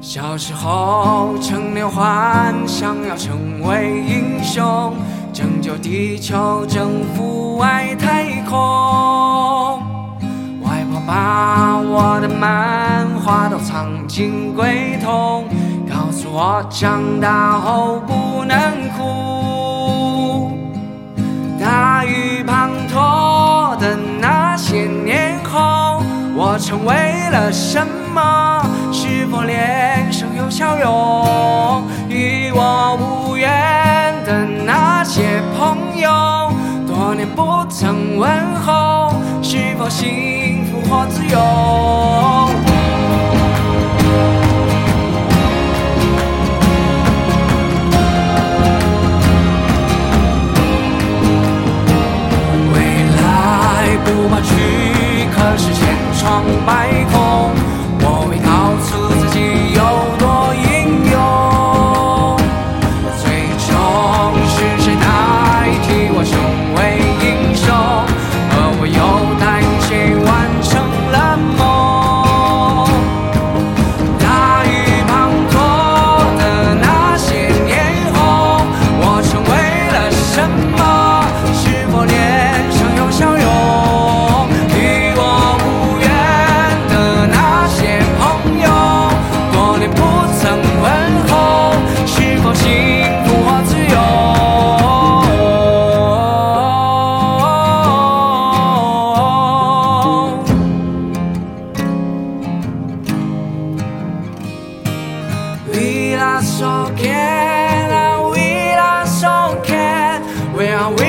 小时候，成年幻想要成为英雄，拯救地球，征服外太空。外婆把我的漫画都藏进柜桶，告诉我长大后不能哭。大雨滂沱的那些年后，我成为了什么？是否脸上有笑容？与我无缘的那些朋友，多年不曾问候，是否幸福或自由？未来不怕躯壳是千疮百孔，我会告诉自己有多英勇。最终是谁代替我成为英雄？而我又代谁完成了梦？大雨滂沱的那些年后，我成为了什么？是否脸上有笑容？We are so can, we are so can, we are.